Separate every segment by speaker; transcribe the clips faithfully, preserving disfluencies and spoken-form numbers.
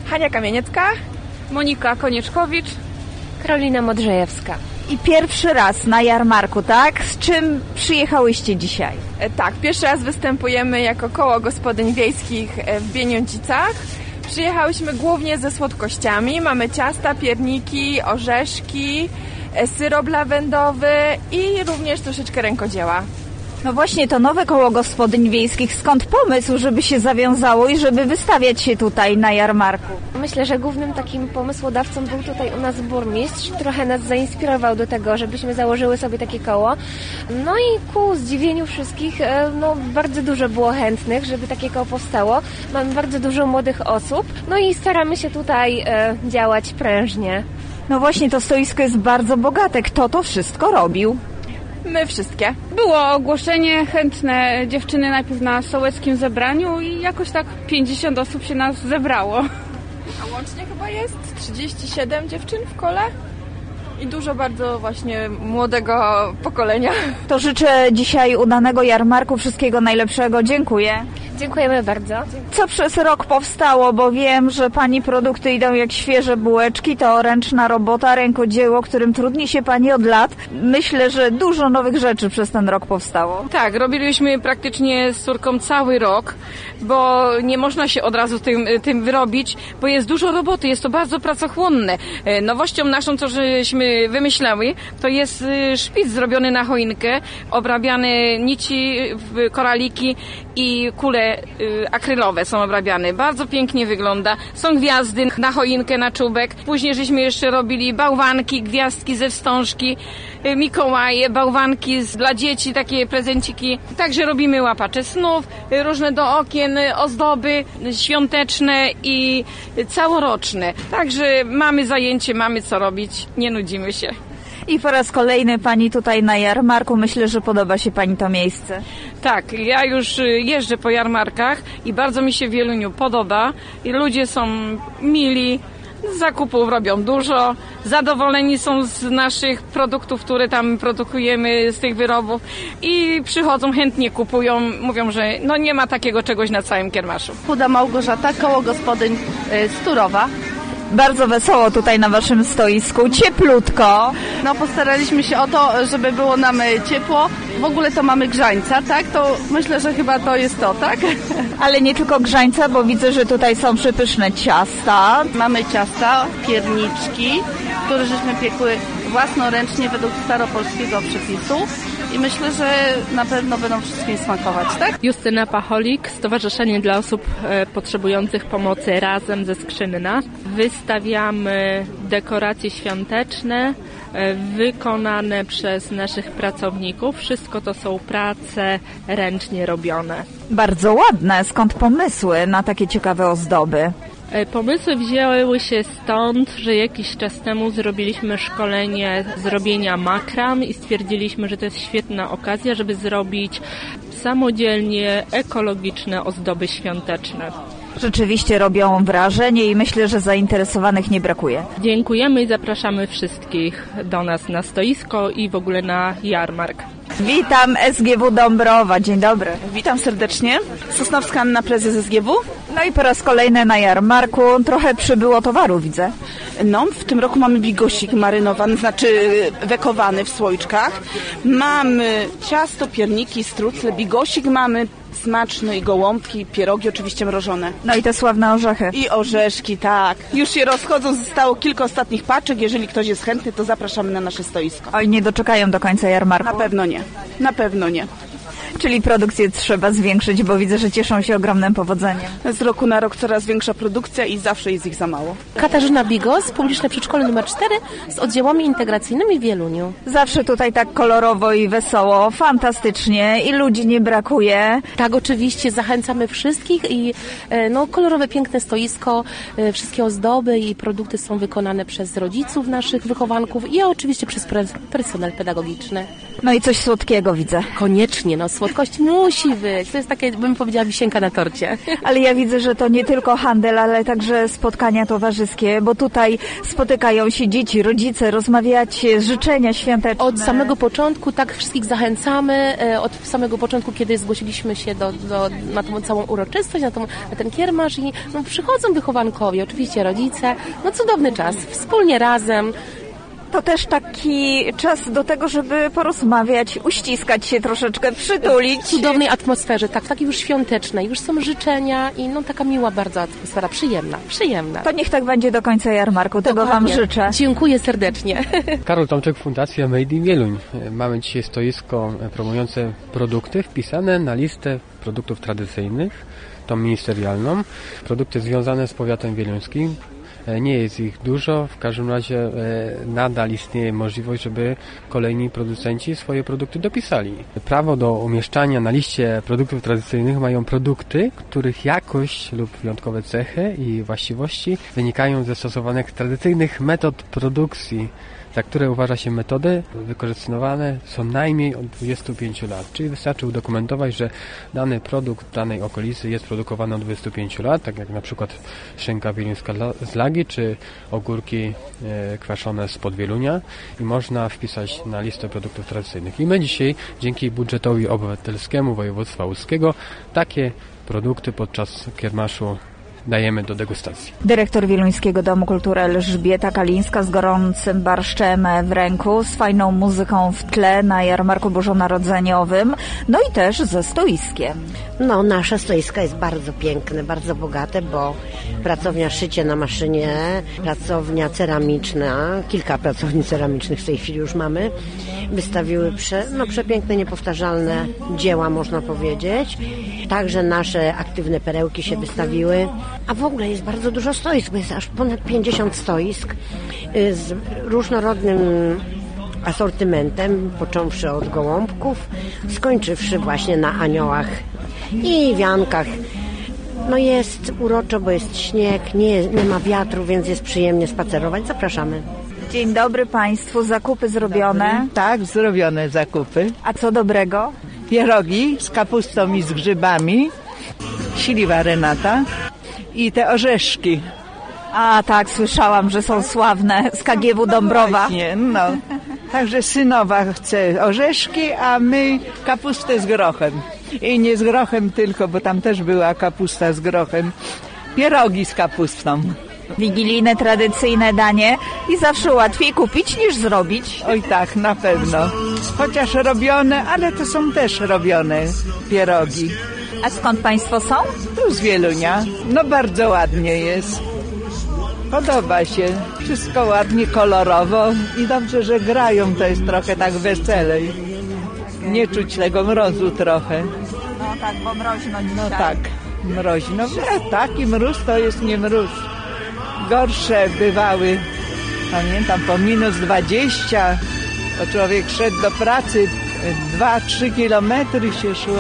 Speaker 1: Hania Kamieniecka,
Speaker 2: Monika Konieczkowicz,
Speaker 3: Karolina Modrzejewska.
Speaker 4: I pierwszy raz na jarmarku, tak? Z czym przyjechałyście dzisiaj?
Speaker 1: E, tak, pierwszy raz występujemy jako koło gospodyń wiejskich w Bieniądzicach. Przyjechałyśmy głównie ze słodkościami. Mamy ciasta, pierniki, orzeszki, e, syrop lawendowy i również troszeczkę rękodzieła.
Speaker 4: No właśnie, to nowe koło gospodyń wiejskich. Skąd pomysł, żeby się zawiązało i żeby wystawiać się tutaj na jarmarku?
Speaker 3: Myślę, że głównym takim pomysłodawcą był tutaj u nas burmistrz. Trochę nas zainspirował do tego, żebyśmy założyły sobie takie koło. No i ku zdziwieniu wszystkich, no bardzo dużo było chętnych, żeby takie koło powstało. Mamy bardzo dużo młodych osób. No i staramy się tutaj e, działać prężnie.
Speaker 4: No właśnie, to stoisko jest bardzo bogate. Kto to wszystko robił?
Speaker 1: My wszystkie.
Speaker 2: Było ogłoszenie, chętne dziewczyny najpierw na sołeckim zebraniu i jakoś tak pięćdziesiąt osób się nas zebrało.
Speaker 1: A łącznie chyba jest trzydzieści siedem dziewczyn w kole i dużo bardzo właśnie młodego pokolenia.
Speaker 4: To życzę dzisiaj udanego jarmarku, wszystkiego najlepszego. Dziękuję.
Speaker 3: Dziękujemy bardzo.
Speaker 4: Co przez rok powstało, bo wiem, że Pani produkty idą jak świeże bułeczki, to ręczna robota, rękodzieło, którym trudni się Pani od lat. Myślę, że dużo nowych rzeczy przez ten rok powstało.
Speaker 2: Tak, robiliśmy praktycznie z córką cały rok, bo nie można się od razu tym, tym wyrobić, bo jest dużo roboty, jest to bardzo pracochłonne. Nowością naszą, co żeśmy wymyślały, to jest szpic zrobiony na choinkę, obrabiane nici, koraliki i kule akrylowe są obrabiane. Bardzo pięknie wygląda. Są gwiazdy na choinkę, na czubek. Później żeśmy jeszcze robili bałwanki, gwiazdki ze wstążki, Mikołaje, bałwanki dla dzieci, takie prezenciki. Także robimy łapacze snów, różne do okien, ozdoby świąteczne i całoroczne. Także mamy zajęcie, mamy co robić, nie nudzimy się.
Speaker 4: I po raz kolejny Pani tutaj na jarmarku. Myślę, że podoba się Pani to miejsce.
Speaker 2: Tak, ja już jeżdżę po jarmarkach i bardzo mi się w Wieluniu podoba. I ludzie są mili, z zakupów robią dużo, zadowoleni są z naszych produktów, które tam produkujemy, z tych wyrobów i przychodzą, chętnie kupują, mówią, że no nie ma takiego czegoś na całym kiermaszu.
Speaker 5: Chuda Małgorzata, koło gospodyń z Turowa.
Speaker 4: Bardzo wesoło tutaj na Waszym stoisku, cieplutko.
Speaker 5: No postaraliśmy się o to, żeby było nam ciepło. W ogóle to mamy grzańca, tak? To myślę, że chyba to jest to, tak?
Speaker 4: Ale nie tylko grzańca, bo widzę, że tutaj są przepyszne ciasta.
Speaker 5: Mamy ciasta, pierniczki, które żeśmy piekły własnoręcznie według staropolskiego przepisu. I myślę, że na pewno będą wszystkim smakować, tak?
Speaker 6: Justyna Pacholik, Stowarzyszenie dla Osób Potrzebujących Pomocy Razem ze Skrzynna. Wystawiamy dekoracje świąteczne wykonane przez naszych pracowników. Wszystko to są prace ręcznie robione.
Speaker 4: Bardzo ładne. Skąd pomysły na takie ciekawe ozdoby?
Speaker 6: Pomysły wzięły się stąd, że jakiś czas temu zrobiliśmy szkolenie z robienia makram i stwierdziliśmy, że to jest świetna okazja, żeby zrobić samodzielnie ekologiczne ozdoby świąteczne.
Speaker 4: Rzeczywiście robią wrażenie i myślę, że zainteresowanych nie brakuje.
Speaker 6: Dziękujemy i zapraszamy wszystkich do nas na stoisko i w ogóle na jarmark.
Speaker 4: Witam, S G W Dąbrowa. Dzień dobry.
Speaker 7: Witam serdecznie. Sosnowska Anna, prezes S G W.
Speaker 4: No i po raz kolejny na jarmarku. Trochę przybyło towaru, widzę.
Speaker 7: No, w tym roku mamy bigosik marynowany, znaczy wekowany w słoiczkach. Mamy ciasto, pierniki, strucle, bigosik mamy smaczny i gołąbki, pierogi oczywiście mrożone.
Speaker 4: No i te sławne orzechy.
Speaker 7: I orzeszki, tak. Już się rozchodzą, zostało kilka ostatnich paczek. Jeżeli ktoś jest chętny, to zapraszamy na nasze stoisko.
Speaker 4: Oj, nie doczekają do końca jarmarku.
Speaker 7: Na pewno nie. Na pewno nie.
Speaker 4: Czyli produkcję trzeba zwiększyć, bo widzę, że cieszą się ogromnym powodzeniem.
Speaker 7: Z roku na rok coraz większa produkcja i zawsze jest ich za mało.
Speaker 8: Katarzyna Bigos, Publiczne Przedszkole numer cztery z oddziałami integracyjnymi w Wieluniu.
Speaker 4: Zawsze tutaj tak kolorowo i wesoło, fantastycznie i ludzi nie brakuje.
Speaker 8: Tak, oczywiście zachęcamy wszystkich i no, kolorowe, piękne stoisko, wszystkie ozdoby i produkty są wykonane przez rodziców naszych wychowanków i oczywiście przez personel pedagogiczny.
Speaker 4: No i coś słodkiego widzę.
Speaker 8: Koniecznie, no słodkość musi być. To jest takie, bym powiedziała, wisienka na torcie.
Speaker 4: Ale ja widzę, że to nie tylko handel, ale także spotkania towarzyskie, bo tutaj spotykają się dzieci, rodzice, rozmawiacie, życzenia świąteczne.
Speaker 8: Od samego początku tak wszystkich zachęcamy, od samego początku, kiedy zgłosiliśmy się do, do, na tą całą uroczystość, na, tą, na ten kiermasz i no, przychodzą wychowankowie, oczywiście rodzice, no cudowny czas, wspólnie razem.
Speaker 4: To też taki czas do tego, żeby porozmawiać, uściskać się troszeczkę, przytulić.
Speaker 8: W cudownej atmosferze, tak, takiej już świątecznej, już są życzenia i no taka miła bardzo atmosfera, przyjemna, przyjemna.
Speaker 4: To niech tak będzie do końca jarmarku, tego Dokładnie. Wam życzę.
Speaker 8: Dziękuję serdecznie.
Speaker 9: Karol Tomczyk, Fundacja Made in Wieluń. Mamy dzisiaj stoisko promujące produkty wpisane na listę produktów tradycyjnych, tą ministerialną, produkty związane z powiatem wieluńskim. Nie jest ich dużo, w każdym razie e, nadal istnieje możliwość, żeby kolejni producenci swoje produkty dopisali. Prawo do umieszczania na liście produktów tradycyjnych mają produkty, których jakość lub wyjątkowe cechy i właściwości wynikają ze stosowanych tradycyjnych metod produkcji, za które uważa się metody wykorzystywane są najmniej od dwudziestu pięciu lat. Czyli wystarczy udokumentować, że dany produkt w danej okolicy jest produkowany od dwudziestu pięciu lat, tak jak na przykład szynka wieluńska z Lagi, czy ogórki e, kwaszone spod Wielunia i można wpisać na listę produktów tradycyjnych. I my dzisiaj, dzięki budżetowi obywatelskiemu województwa łódzkiego, takie produkty podczas kiermaszu dajemy do degustacji.
Speaker 4: Dyrektor Wieluńskiego Domu Kultury Elżbieta Kalińska z gorącym barszczem w ręku, z fajną muzyką w tle na jarmarku bożonarodzeniowym, no i też ze stoiskiem.
Speaker 10: No, nasze stoisko jest bardzo piękne, bardzo bogate, bo pracownia szycie na maszynie, pracownia ceramiczna, kilka pracowni ceramicznych w tej chwili już mamy, wystawiły prze, no, przepiękne, niepowtarzalne dzieła, można powiedzieć. Także nasze aktywne perełki się wystawiły. A w ogóle jest bardzo dużo stoisk, bo jest aż ponad pięćdziesiąt stoisk z różnorodnym asortymentem, począwszy od gołąbków, skończywszy właśnie na aniołach i wiankach. No jest uroczo, bo jest śnieg, nie, nie ma wiatru, więc jest przyjemnie spacerować. Zapraszamy.
Speaker 4: Dzień dobry Państwu, zakupy zrobione?
Speaker 11: Dobry. Tak, zrobione zakupy.
Speaker 4: A co dobrego?
Speaker 11: Pierogi z kapustą i z grzybami, siliwa Renata i te orzeszki.
Speaker 4: A tak, słyszałam, że są sławne z K G W Dąbrowa.
Speaker 11: Właśnie, no. Także synowa chce orzeszki, a my kapustę z grochem. I nie z grochem tylko, bo tam też była kapusta z grochem. Pierogi z kapustą.
Speaker 4: Wigilijne, tradycyjne danie i zawsze łatwiej kupić niż zrobić.
Speaker 11: Oj tak, na pewno. Chociaż robione, ale to są też robione pierogi.
Speaker 4: A skąd Państwo są?
Speaker 11: Tu z Wielunia. No bardzo ładnie jest. Podoba się. Wszystko ładnie, kolorowo i dobrze, że grają. To jest trochę tak weselej. Nie czuć tego mrozu trochę.
Speaker 4: No tak, bo mroźno dzisiaj.
Speaker 11: No tak, mroźno. A taki mróz to jest nie mróz. Gorsze bywały. Pamiętam, po minus dwadzieścia. To człowiek szedł do pracy. Dwa, trzy kilometry się szło.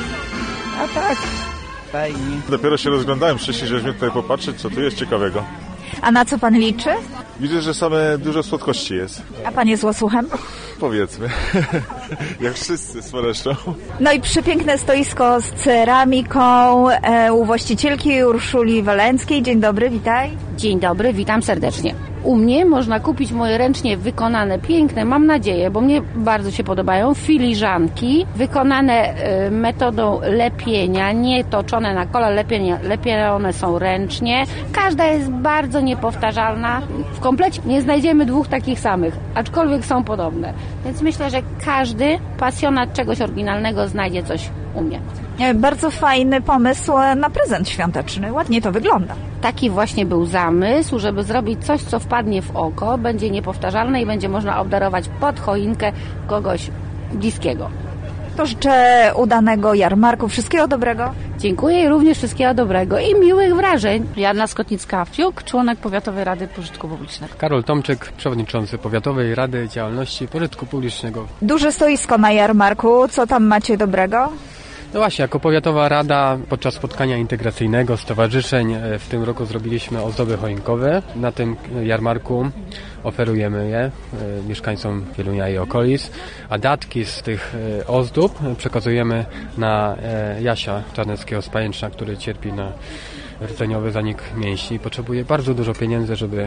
Speaker 11: A tak, fajnie.
Speaker 12: Dopiero się rozglądałem wcześniej, żeśmy tutaj popatrzeć, co tu jest ciekawego.
Speaker 4: A na co Pan liczy?
Speaker 12: Widzę, że same dużo słodkości jest.
Speaker 4: A Pan jest łasuchem?
Speaker 12: Powiedzmy. Jak wszyscy z Foreszczą.
Speaker 4: No i przepiękne stoisko z ceramiką e, u właścicielki Urszuli Walenckiej. Dzień dobry, witaj.
Speaker 13: Dzień dobry, witam serdecznie. U mnie można kupić moje ręcznie wykonane, piękne, mam nadzieję, bo mnie bardzo się podobają, filiżanki wykonane y, metodą lepienia, nie toczone na kole, lepienia, lepione są ręcznie. Każda jest bardzo niepowtarzalna. W komplecie nie znajdziemy dwóch takich samych, aczkolwiek są podobne. Więc myślę, że każdy pasjonat czegoś oryginalnego znajdzie coś u mnie.
Speaker 4: Bardzo fajny pomysł na prezent świąteczny. Ładnie to wygląda.
Speaker 13: Taki właśnie był zamysł, żeby zrobić coś, co wpadnie w oko, będzie niepowtarzalne i będzie można obdarować pod choinkę kogoś bliskiego.
Speaker 4: To życzę udanego jarmarku. Wszystkiego dobrego.
Speaker 13: Dziękuję i również wszystkiego dobrego i miłych wrażeń. Joanna Skotnicka-Fiuk, członek Powiatowej Rady Pożytku Publicznego.
Speaker 9: Karol Tomczyk, przewodniczący Powiatowej Rady Działalności Pożytku Publicznego.
Speaker 4: Duże stoisko na jarmarku. Co tam macie dobrego?
Speaker 9: No właśnie, jako Powiatowa Rada podczas spotkania integracyjnego stowarzyszeń w tym roku zrobiliśmy ozdoby choinkowe. Na tym jarmarku oferujemy je mieszkańcom Wielunia i okolic, a datki z tych ozdób przekazujemy na Jasia Czarneckiego z Pajęczna, który cierpi na rdzeniowy zanik mięśni i potrzebuje bardzo dużo pieniędzy, żeby,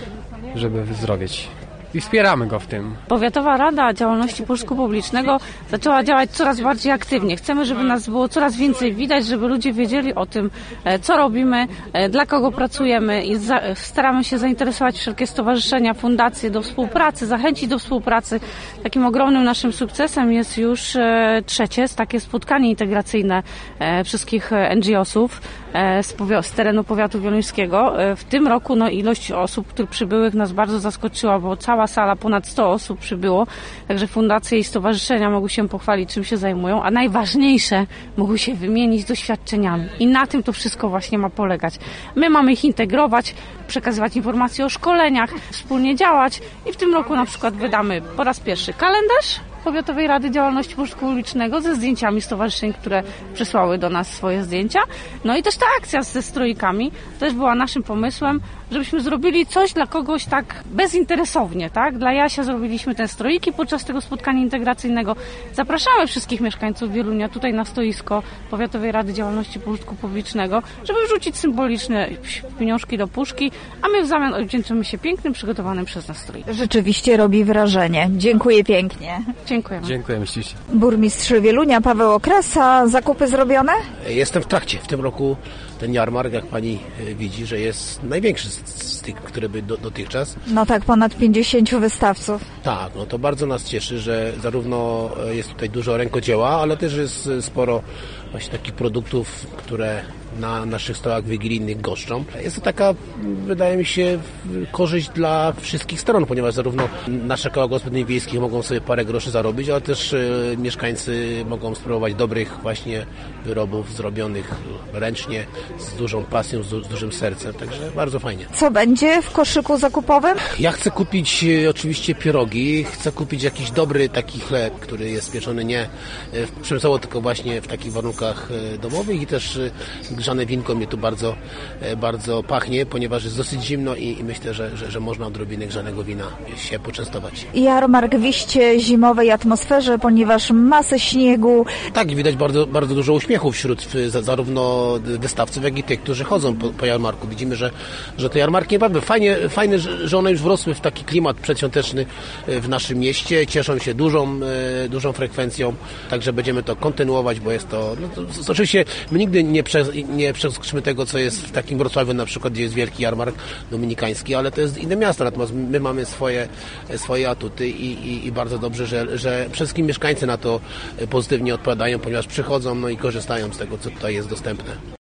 Speaker 9: żeby wyzdrowieć. I wspieramy go w tym.
Speaker 14: Powiatowa Rada Działalności Pożytku Publicznego zaczęła działać coraz bardziej aktywnie. Chcemy, żeby nas było coraz więcej widać, żeby ludzie wiedzieli o tym, co robimy, dla kogo pracujemy i za, staramy się zainteresować wszelkie stowarzyszenia, fundacje do współpracy, zachęcić do współpracy. Takim ogromnym naszym sukcesem jest już e, trzecie takie spotkanie integracyjne e, wszystkich N G O sów e, z, powi- z terenu powiatu wieluńskiego. E, w tym roku no, ilość osób, które przybyły, nas bardzo zaskoczyła, bo cała sala, ponad sto osób przybyło, także fundacje i stowarzyszenia mogły się pochwalić, czym się zajmują, a najważniejsze, mogły się wymienić doświadczeniami. I na tym to wszystko właśnie ma polegać. My mamy ich integrować, przekazywać informacje o szkoleniach, wspólnie działać i w tym roku na przykład wydamy po raz pierwszy kalendarz Powiatowej Rady Działalności Pożytku Publicznego ze zdjęciami stowarzyszeń, które przysłały do nas swoje zdjęcia. No i też ta akcja ze strojkami też była naszym pomysłem, żebyśmy zrobili coś dla kogoś tak bezinteresownie, tak? Dla Jasia zrobiliśmy te strojki podczas tego spotkania integracyjnego. Zapraszamy wszystkich mieszkańców Wielunia tutaj na stoisko Powiatowej Rady Działalności Pożytku Publicznego, żeby wrzucić symboliczne pieniążki do puszki, a my w zamian odwdzięczymy się pięknym, przygotowanym przez nas strojkiem.
Speaker 4: Rzeczywiście robi wrażenie. Dziękuję pięknie.
Speaker 14: Dziękujemy.
Speaker 9: Dziękujemy ślicznie.
Speaker 4: Burmistrz Wielunia Paweł Okrasa, zakupy zrobione?
Speaker 15: Jestem w trakcie. W tym roku ten jarmark, jak pani widzi, że jest największy z, z tych, które były do, dotychczas.
Speaker 4: No tak, ponad pięćdziesięciu wystawców.
Speaker 15: Tak, no to bardzo nas cieszy, że zarówno jest tutaj dużo rękodzieła, ale też jest sporo właśnie takich produktów, które na naszych stołach wigilijnych goszczą. Jest to taka, wydaje mi się, korzyść dla wszystkich stron, ponieważ zarówno nasze koła gospodyń wiejskich mogą sobie parę groszy zarobić, ale też mieszkańcy mogą spróbować dobrych właśnie wyrobów zrobionych ręcznie, z dużą pasją, z, du- z dużym sercem, także bardzo fajnie.
Speaker 4: Co będzie w koszyku zakupowym?
Speaker 15: Ja chcę kupić e, oczywiście pierogi, chcę kupić jakiś dobry taki chleb, który jest pieczony nie e, przemysłowo, tylko właśnie w takich warunkach e, domowych i też e, grzane winko mnie tu bardzo, e, bardzo pachnie, ponieważ jest dosyć zimno i, i myślę, że, że, że można odrobiny grzanego wina się poczęstować.
Speaker 4: Jarmark w iście zimowej atmosferze, ponieważ masę śniegu.
Speaker 15: Tak, widać bardzo, bardzo dużo uśmiechu wśród w, zarówno wystawców, jak i tych, którzy chodzą po, po jarmarku. Widzimy, że, że te jarmarki naprawdę fajnie, fajne, że one już wrosły w taki klimat przedświąteczny w naszym mieście. Cieszą się dużą, dużą frekwencją, także będziemy to kontynuować, bo jest to, no to, to oczywiście my nigdy nie, prze, nie przeskoczymy tego, co jest w takim Wrocławiu na przykład, gdzie jest wielki jarmark dominikański, ale to jest inne miasto, natomiast my mamy swoje, swoje atuty i, i, i bardzo dobrze, że, że przede wszystkim mieszkańcy na to pozytywnie odpowiadają, ponieważ przychodzą no i korzystają z tego, co tutaj jest dostępne.